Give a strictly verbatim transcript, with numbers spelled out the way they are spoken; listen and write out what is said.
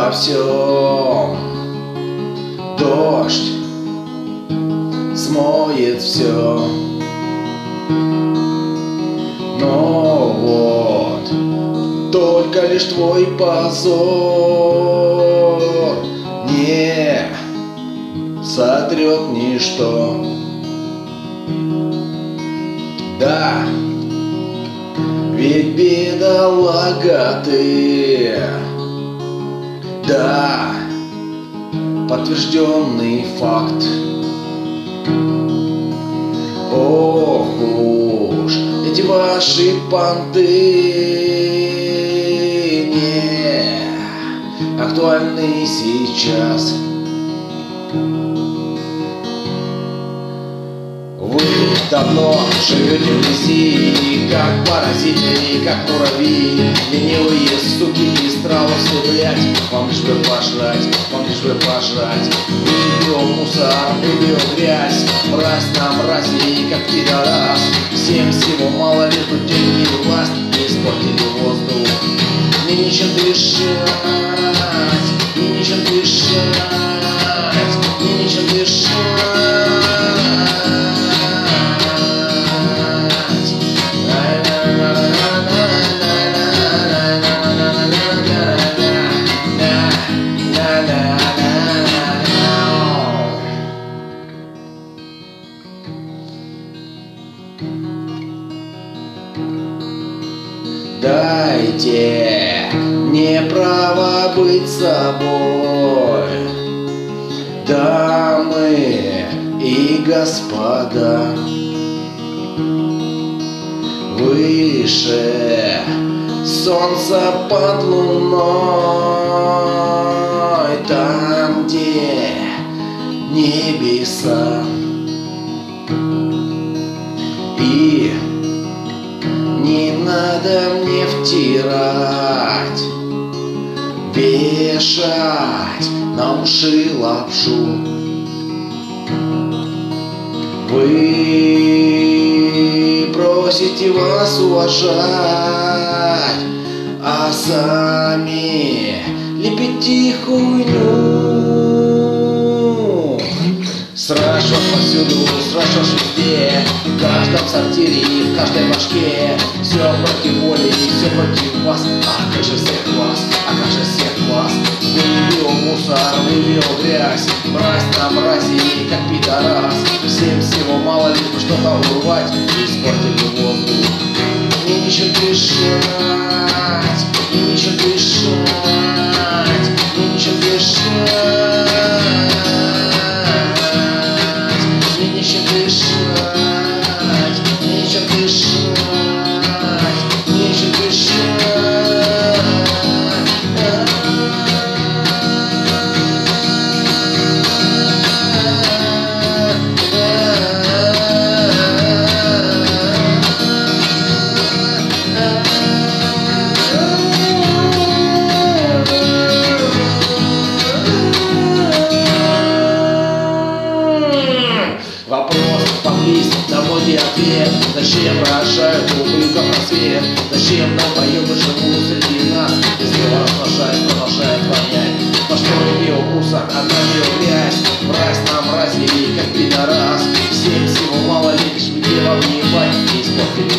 во всем. Дождь смоет все. Но вот только лишь твой позор не сотрет ничто. Да, ведь бедолага ты, да, подтвержденный факт. Ох уж эти ваши понты не актуальны сейчас. Вы давно живете вблизи, как паразиты, как муравьи, ленивые суки и страусы, блять. Вам лишь бы пожрать, вам лишь бы пожрать. Вы биомусор, вы биогрязь, мразь на мрази, как пидорас. Всем всего мало, лишь бы деньги и власть не испортили воздух. Мне нечем дышать, мне нечем дышать, мне нечем дышать. Дайте мне право быть собой, дамы и господа. Выше солнца под луной, там, где небеса. И не надо мне втирать, вешать на уши лапшу. Вы просите вас уважать, а сами лепите хуйню. Сраж вас повсюду, сраж вас везде, в каждом сортире и в каждой башке. Все против воли и все против вас. А как же всех вас, а как же всех вас. Вы биомусор, вы биогрязь, мразь на мрази, как пидорас. Всем всего мало, лишь бы что-то урвать, испортили воздух. Мне нечем дышать, мне нечем дышать, мне нечем дышать. Мне нечем дышать, нечем дышать, нечем дышать. Вопрос поблизь, давно не ответ. Зачем рожают ублюдков просвет? Зачем нам поют живут среди нас? Если вас рожает, продолжает вонять. По что биомусор, одна биогрязь, мразь на мрази, как пидорас. Всем всего мало, лишь бы дело въебать и испортили